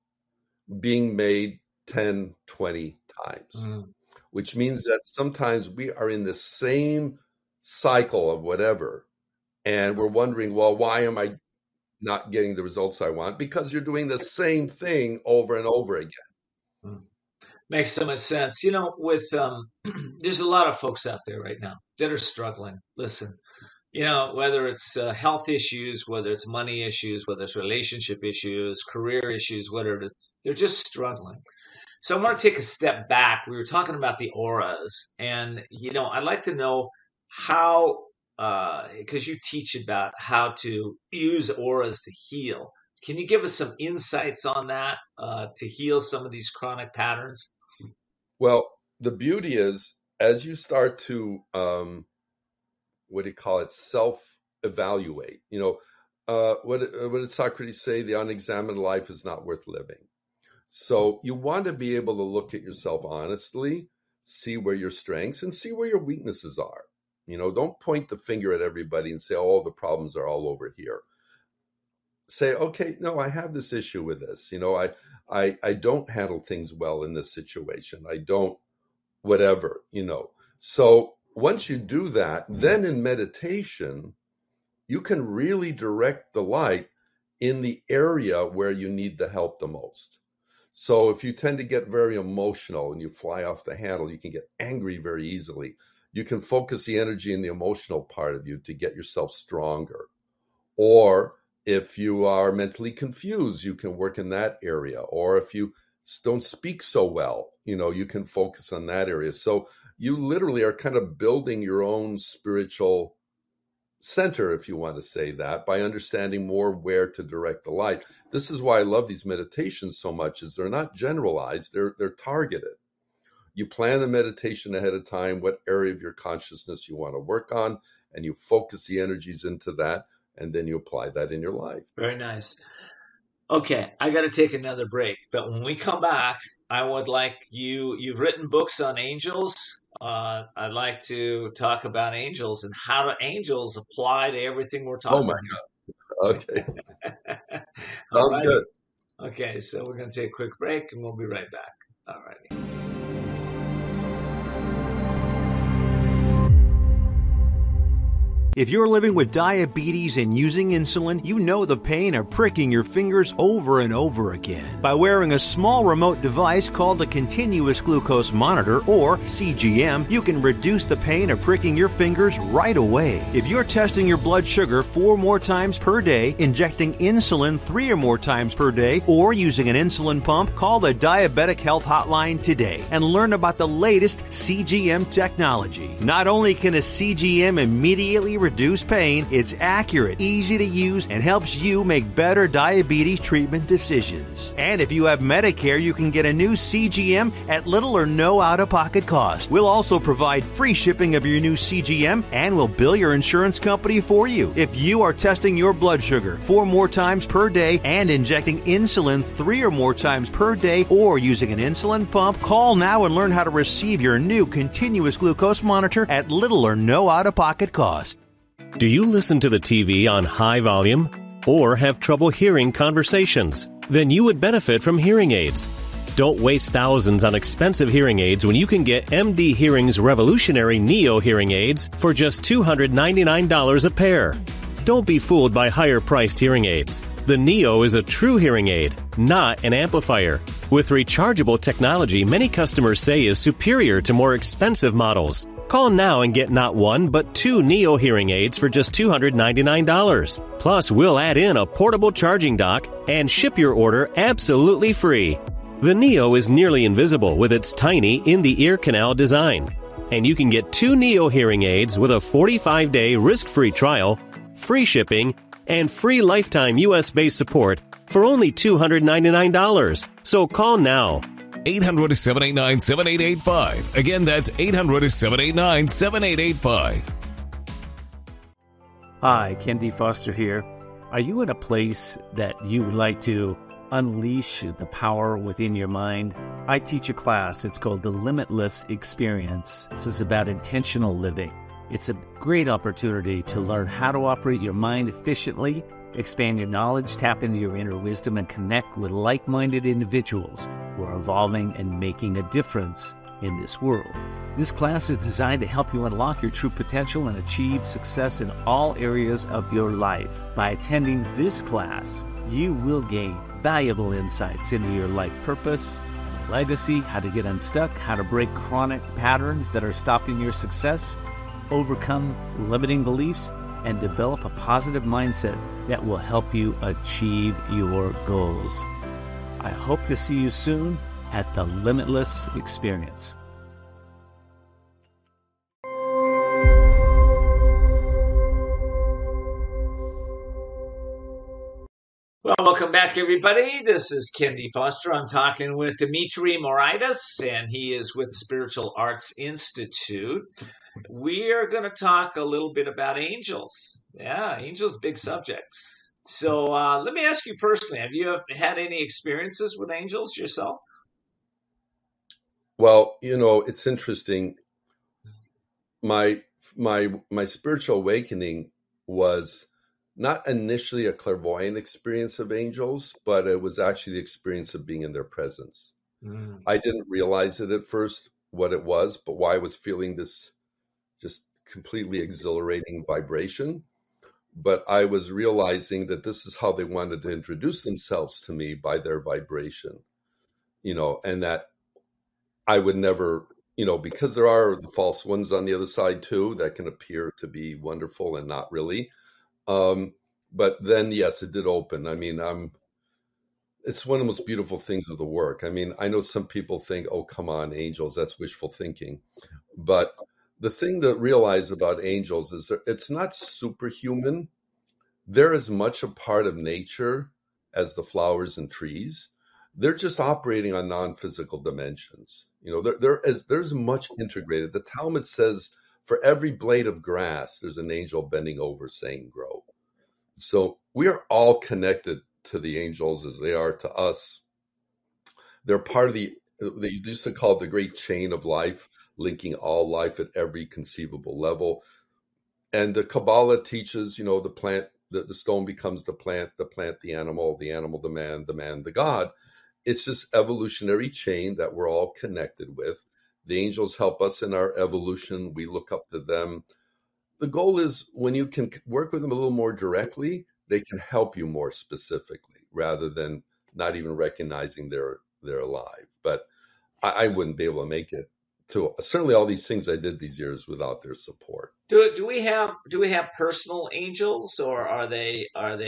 being made 10, 20 times, which means that sometimes we are in the same cycle of whatever. And we're wondering, well, why am I not getting the results I want? Because you're doing the same thing over and over again. Makes so much sense. With there's a lot of folks out there right now that are struggling. Listen, whether it's health issues, whether it's money issues, whether it's relationship issues, career issues, whatever it is, they're just struggling. So I want to take a step back. We were talking about the auras, and I'd like to know how, because you teach about how to use auras to heal. Can you give us some insights on that to heal some of these chronic patterns? Well, the beauty is, as you start to, self-evaluate, what did Socrates say? The unexamined life is not worth living. So you want to be able to look at yourself honestly, see where your strengths and see where your weaknesses are. Don't point the finger at everybody and say, oh, the problems are all over here. Say, okay, no, I have this issue with this. I don't handle things well in this situation. I don't, whatever, So once you do that, then in meditation, you can really direct the light in the area where you need the help the most. So if you tend to get very emotional and you fly off the handle, you can get angry very easily. You can focus the energy in the emotional part of you to get yourself stronger. Or if you are mentally confused, you can work in that area. Or if you don't speak so well, you can focus on that area. So you literally are kind of building your own spiritual center, if you want to say that, by understanding more where to direct the light. This is why I love these meditations so much, is they're not generalized, they're targeted. You plan the meditation ahead of time, what area of your consciousness you want to work on, and you focus the energies into that, and then you apply that in your life. Very nice. Okay, I got to take another break, but when we come back, I would like you've written books on angels. I'd like to talk about angels and how do angels apply to everything we're talking about. Oh my God. Okay. Sounds good. Okay, so we're going to take a quick break and we'll be right back. All righty. If you're living with diabetes and using insulin, you know the pain of pricking your fingers over and over again. By wearing a small remote device called a continuous glucose monitor, or CGM, you can reduce the pain of pricking your fingers right away. If you're testing your blood sugar 4 more times per day, injecting insulin 3 or more times per day, or using an insulin pump, call the Diabetic Health Hotline today and learn about the latest CGM technology. Not only can a CGM immediately reduce pain, it's accurate, easy to use, and helps you make better diabetes treatment decisions. And if you have Medicare, you can get a new CGM at little or no out-of-pocket cost. We'll also provide free shipping of your new CGM, and we'll bill your insurance company for you. If you are testing your blood sugar 4 more times per day and injecting insulin 3 or more times per day, or using an insulin pump, call now and learn how to receive your new continuous glucose monitor at little or no out-of-pocket cost. Do you listen to the TV on high volume or have trouble hearing conversations? Then you would benefit from hearing aids. Don't waste thousands on expensive hearing aids when you can get MD Hearing's revolutionary Neo hearing aids for just $299 a pair. Don't be fooled by higher-priced hearing aids. The Neo is a true hearing aid, not an amplifier. With rechargeable technology, many customers say is superior to more expensive models. Call now and get not 1, but 2 Neo hearing aids for just $299. Plus, we'll add in a portable charging dock and ship your order absolutely free. The Neo is nearly invisible with its tiny in-the-ear canal design. And you can get 2 Neo hearing aids with a 45-day risk-free trial, free shipping, and free lifetime U.S.-based support for only $299. So call now. 800-789-7885. Again, that's 800-789-7885. Hi, Ken D. Foster here. Are you in a place that you would like to unleash the power within your mind? I teach a class. It's called The Limitless Experience. This is about intentional living. It's a great opportunity to learn how to operate your mind efficiently, expand your knowledge, tap into your inner wisdom, and connect with like-minded individuals who are evolving and making a difference in this world. This class is designed to help you unlock your true potential and achieve success in all areas of your life. By attending this class, you will gain valuable insights into your life purpose, legacy, how to get unstuck, how to break chronic patterns that are stopping your success, overcome limiting beliefs, and develop a positive mindset that will help you achieve your goals. I hope to see you soon at the Limitless Experience. Well, welcome back, everybody. This is Ken D. Foster. I'm talking with Dimitri Moraitis, and he is with the Spiritual Arts Institute. We are going to talk a little bit about angels. Yeah, angels, big subject. So let me ask you personally, have you had any experiences with angels yourself? Well, you know, it's interesting. My spiritual awakening was not initially a clairvoyant experience of angels, but it was actually the experience of being in their presence. I didn't realize it at first, what it was, but why I was feeling this just completely exhilarating vibration. But I was realizing that this is how they wanted to introduce themselves to me, by their vibration, you know, and that I would never, you know, because there are the false ones on the other side too, that can appear to be wonderful and not really. But then, yes, it did open. I mean, it's one of the most beautiful things of the work. I mean, I know some people think, oh, come on, angels, that's wishful thinking. But the thing to realize about angels is that it's not superhuman. They're as much a part of nature as the flowers and trees. They're just operating on non-physical dimensions. You know, there's much integrated. The Talmud says, for every blade of grass, there's an angel bending over saying, grow. So we are all connected to the angels as they are to us. They're part of they used to call it the great chain of life, linking all life at every conceivable level. And the Kabbalah teaches, you know, the plant, the stone becomes the plant, the animal, the man, the God. It's this evolutionary chain that we're all connected with. The angels help us in our evolution. We look up to them. the goal is when you can work with them a little more directly, they can help you more specifically rather than not even recognizing they're alive. But I wouldn't be able to make it to certainly all these things I did these years without their support. Do we have personal angels, or are they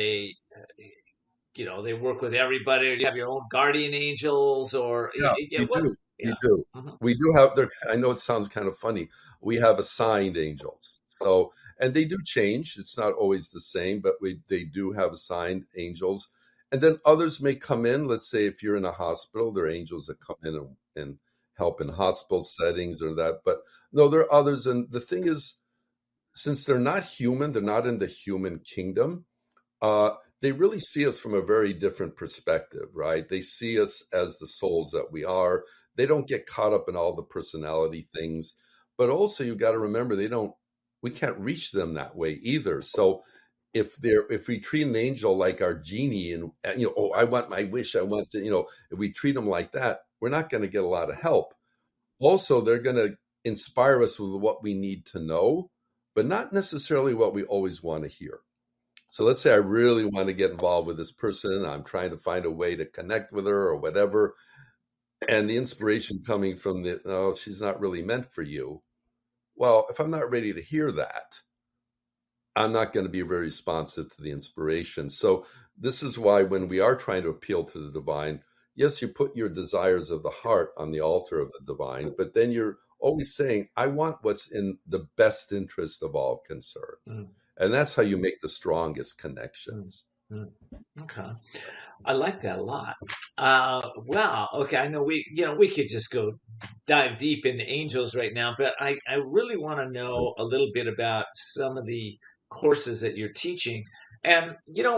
they work with everybody? Or do you have your own guardian angels, or Yeah, we do. We do. We do have I know it sounds kind of funny. We have assigned angels. So, and they do change. It's not always the same, but they do have assigned angels. And then others may come in. Let's say if you're in a hospital, there are angels that come in and help in hospital settings or that. But no, there are others. And the thing is, since they're not human, they're not in the human kingdom, they really see us from a very different perspective, right? They see us as the souls that we are. They don't get caught up in all the personality things. But also, you got to remember, we can't reach them that way either. So if we treat an angel like our genie and I want my wish, I want to, if we treat them like that, we're not going to get a lot of help. Also, they're going to inspire us with what we need to know, but not necessarily what we always want to hear. So let's say I really want to get involved with this person. I'm trying to find a way to connect with her or whatever. And the inspiration coming from she's not really meant for you. Well, if I'm not ready to hear that, I'm not going to be very responsive to the inspiration. So this is why when we are trying to appeal to the divine, yes, you put your desires of the heart on the altar of the divine, but then you're always saying, I want what's in the best interest of all concerned. Mm. And that's how you make the strongest connections. Mm. Okay. I like that a lot. Wow. Okay. I know we could just go dive deep into angels right now, but I really want to know a little bit about some of the courses that you're teaching. And,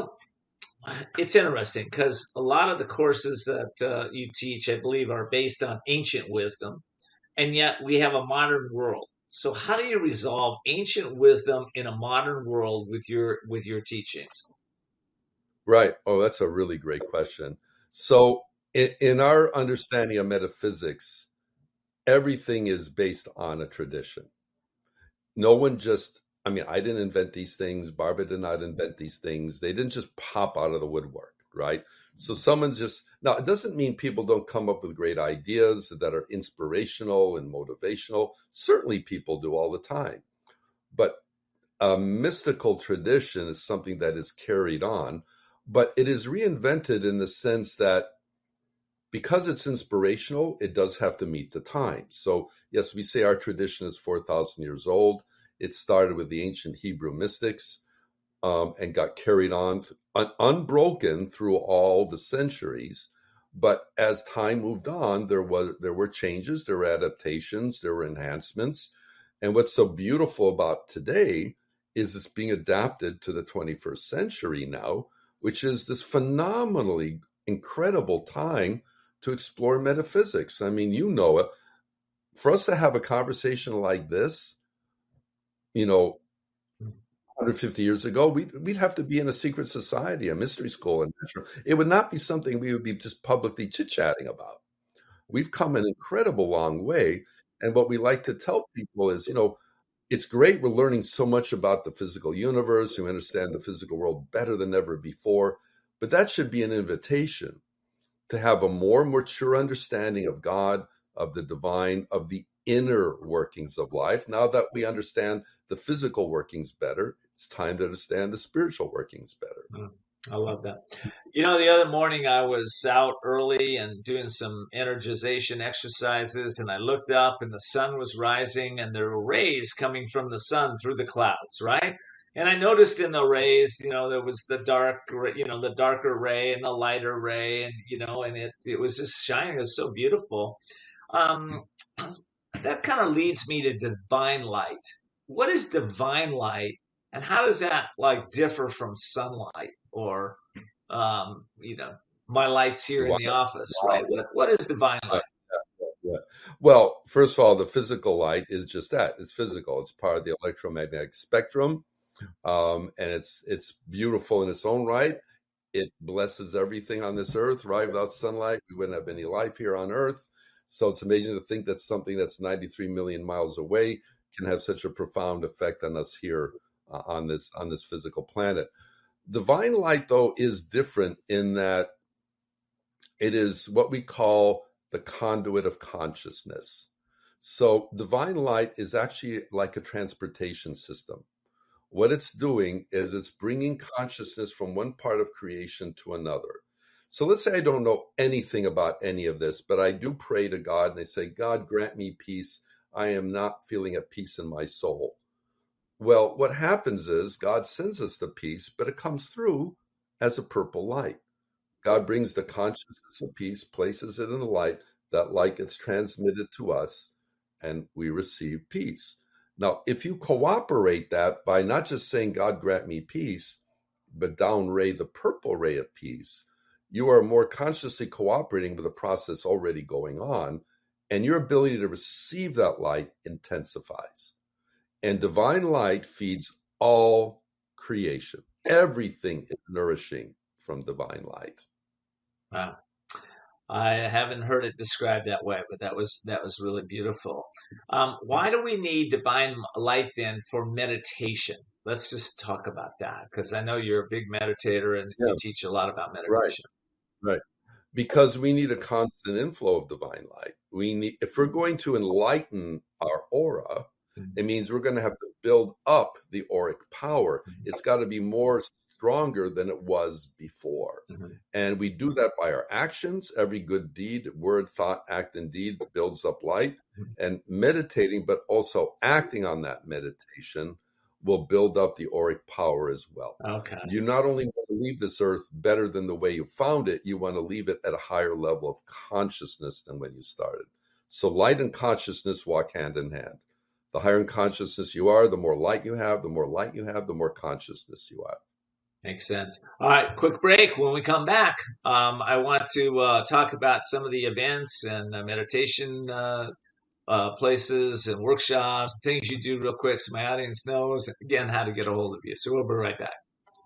it's interesting because a lot of the courses that you teach, I believe, are based on ancient wisdom, and yet we have a modern world. So how do you resolve ancient wisdom in a modern world with your teachings? Right. Oh, that's a really great question. So in our understanding of metaphysics, everything is based on a tradition. No one I didn't invent these things. Barbara did not invent these things. They didn't just pop out of the woodwork, right? So now it doesn't mean people don't come up with great ideas that are inspirational and motivational. Certainly people do all the time. But a mystical tradition is something that is carried on, but it is reinvented in the sense that because it's inspirational, it does have to meet the times. So yes, we say our tradition is 4,000 years old. It started with the ancient Hebrew mystics and got carried on unbroken through all the centuries. But as time moved on, there were changes, there were adaptations, there were enhancements. And what's so beautiful about today is it's being adapted to the 21st century now, which is this phenomenally incredible time to explore metaphysics. I mean, it. For us to have a conversation like this, 150 years ago, we'd have to be in a secret society, a mystery school. And it would not be something we would be just publicly chit-chatting about. We've come an incredible long way. And what we like to tell people is, it's great we're learning so much about the physical universe. We understand the physical world better than ever before. But that should be an invitation to have a more mature understanding of God, of the divine, of the inner workings of life. Now that we understand the physical workings better, it's time to understand the spiritual workings better. I love that. The other morning I was out early and doing some energization exercises, and I looked up and the sun was rising and there were rays coming from the sun through the clouds, right? And I noticed in the rays, there was the darker ray and the lighter ray, and and it was just shining. It was so beautiful. That kind of leads me to divine light. What is divine light, and how does that differ from sunlight or my lights here in the office, right? What is divine light? Yeah. Well, first of all, the physical light is just that. It's physical. It's part of the electromagnetic spectrum. And it's beautiful in its own right. It blesses everything on this earth, right? Without sunlight, we wouldn't have any life here on earth. So it's amazing to think that something that's 93 million miles away can have such a profound effect on us here on this physical planet. Divine light, though, is different in that it is what we call the conduit of consciousness. So divine light is actually like a transportation system. What it's doing is it's bringing consciousness from one part of creation to another. So let's say I don't know anything about any of this, but I do pray to God and I say, God, grant me peace. I am not feeling at peace in my soul. Well, what happens is God sends us the peace, but it comes through as a purple light. God brings the consciousness of peace, places it in the light, that light gets transmitted to us, and we receive peace. Now, if you cooperate that by not just saying, God grant me peace, but down ray the purple ray of peace, you are more consciously cooperating with the process already going on, and your ability to receive that light intensifies. And divine light feeds all creation. Everything is nourishing from divine light. Wow. I haven't heard it described that way, but that was really beautiful. Why do we need divine light then for meditation? Let's just talk about that, because I know you're a big meditator and you teach a lot about meditation. Right. Because we need a constant inflow of divine light. If we're going to enlighten our aura, it means we're going to have to build up the auric power. It's got to be more stronger than it was before. And we do that by our actions. Every good deed, word, thought, act, and deed builds up light. And meditating, but also acting on that meditation, will build up the auric power as well. Okay. You not only want to leave this earth better than the way you found it, you want to leave it at a higher level of consciousness than when you started. So light and consciousness walk hand in hand. The higher in consciousness you are, the more light you have. The more light you have, the more consciousness you have. Makes sense. All right, quick break. When we come back, I want to talk about some of the events and meditation places and workshops, things you do real quick so my audience knows, again, how to get a hold of you. So we'll be right back.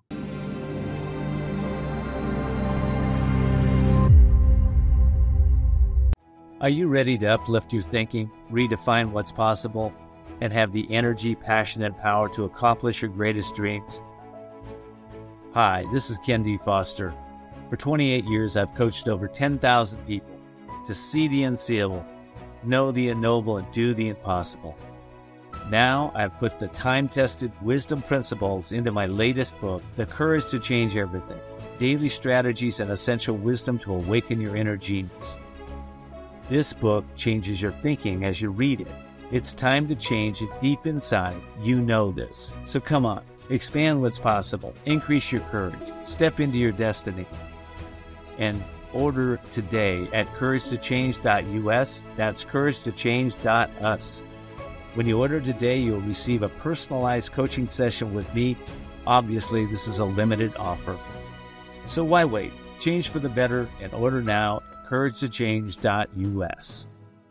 Are you ready to uplift your thinking, redefine what's possible, and have the energy, passion, and power to accomplish your greatest dreams? Hi, this is Ken D. Foster. For 28 years, I've coached over 10,000 people to see the unseeable, know the unknowable, and do the impossible. Now, I've put the time-tested wisdom principles into my latest book, The Courage to Change Everything: Daily Strategies and Essential Wisdom to Awaken Your Inner Genius. This book changes your thinking as you read it. It's time to change it deep inside. You know this. So come on, expand what's possible, increase your courage, step into your destiny, and order today at couragetochange.us. That's couragetochange.us. When you order today, you'll receive a personalized coaching session with me. Obviously, this is a limited offer. So why wait? Change for the better and order now at couragetochange.us.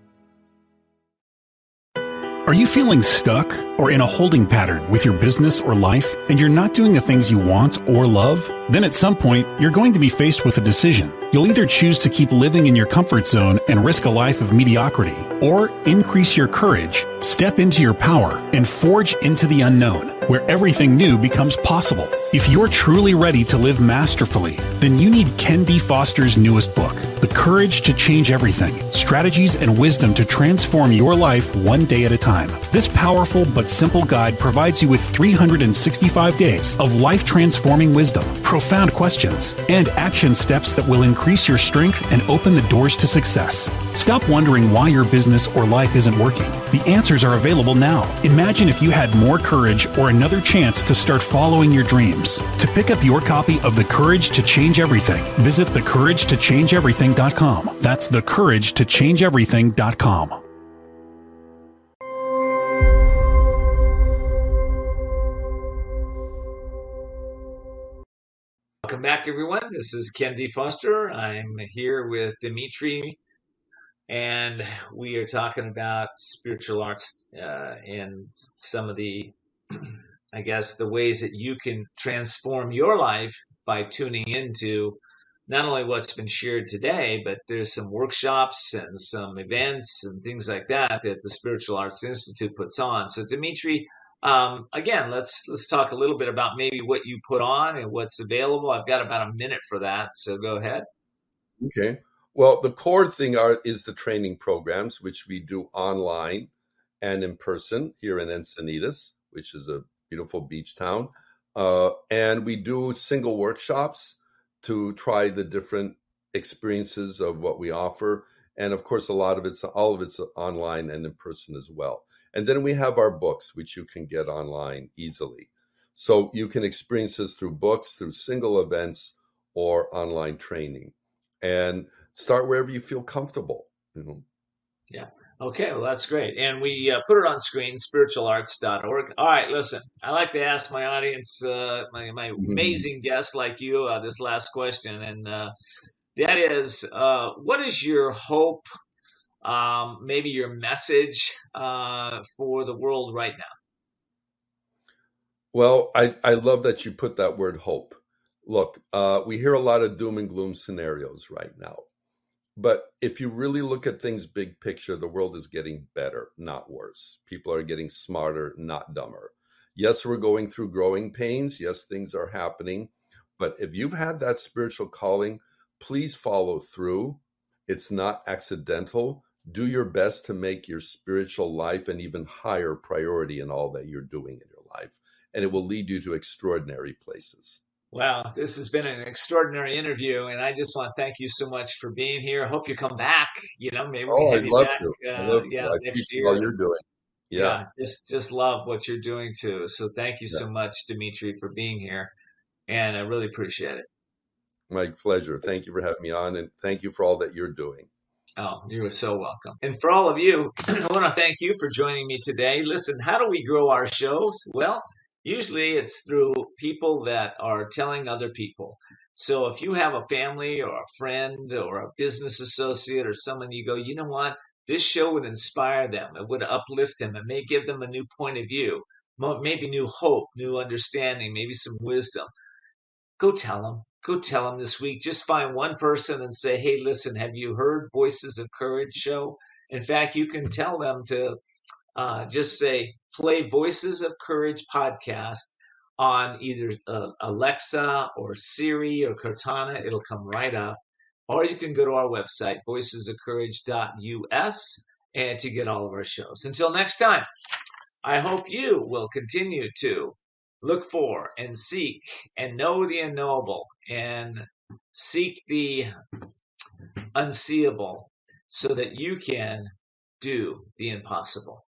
Are you feeling stuck or in a holding pattern with your business or life and you're not doing the things you want or love? Then at some point, you're going to be faced with a decision. You'll either choose to keep living in your comfort zone and risk a life of mediocrity, or increase your courage, step into your power, and forge into the unknown, where everything new becomes possible. If you're truly ready to live masterfully, then you need Ken D. Foster's newest book, The Courage to Change Everything: Strategies and Wisdom to Transform Your Life One Day at a Time. This powerful but simple guide provides you with 365 days of life-transforming wisdom, profound questions, and action steps that will increase your strength and open the doors to success. Stop wondering why your business or life isn't working. The answers are available now. Imagine if you had more courage or another chance to start following your dreams. To pick up your copy of The Courage to Change Everything, visit thecouragetochangeeverything.com. That's thecouragetochangeeverything.com. Welcome back, everyone. This is Ken D. Foster. I'm here with Dimitri, and we are talking about spiritual arts and some of the, I guess, the ways that you can transform your life by tuning into not only what's been shared today, but there's some workshops and some events and things like that the Spiritual Arts Institute puts on. So Dimitri, again, let's talk a little bit about maybe what you put on and what's available. I've got about a minute for that, so go ahead. Okay. Well, the core thing is the training programs, which we do online and in person here in Encinitas, which is a beautiful beach town. And we do single workshops to try the different experiences of what we offer. And of course, all of it's online and in person as well. And then we have our books, which you can get online easily. So you can experience this through books, through single events, or online training. And start wherever you feel comfortable. Yeah. Okay. Well, that's great. And we put it on screen, spiritualarts.org. All right. Listen, I like to ask my audience, my amazing guests like you, this last question. And that is, what is your hope, maybe your message for the world right now? Well, I love that you put that word hope. Look, we hear a lot of doom and gloom scenarios right now. But if you really look at things big picture, the world is getting better, not worse. People are getting smarter, not dumber. Yes, we're going through growing pains. Yes, things are happening. But if you've had that spiritual calling, please follow through. It's not accidental. Do your best to make your spiritual life an even higher priority in all that you're doing in your life. And it will lead you to extraordinary places. Wow, this has been an extraordinary interview, and I just want to thank you so much for being here. I hope you come back. Maybe we have you back. I'd love to. Next year. All you're doing. Yeah, just love what you're doing too. So thank you so much, Dimitri, for being here, and I really appreciate it. My pleasure. Thank you for having me on, and thank you for all that you're doing. Oh, you're so welcome. And for all of you, I want to thank you for joining me today. Listen, how do we grow our shows? Well, usually it's through people that are telling other people. So if you have a family or a friend or a business associate or someone, you go, you know what? This show would inspire them. It would uplift them. It may give them a new point of view, maybe new hope, new understanding, maybe some wisdom. Go tell them. Go tell them this week. Just find one person and say, hey, listen, have you heard Voices of Courage show? In fact, you can tell them to just say, play Voices of Courage podcast on either Alexa or Siri or Cortana. It'll come right up. Or you can go to our website, voicesofcourage.us, and to get all of our shows. Until next time, I hope you will continue to look for and seek and know the unknowable and seek the unseeable so that you can do the impossible.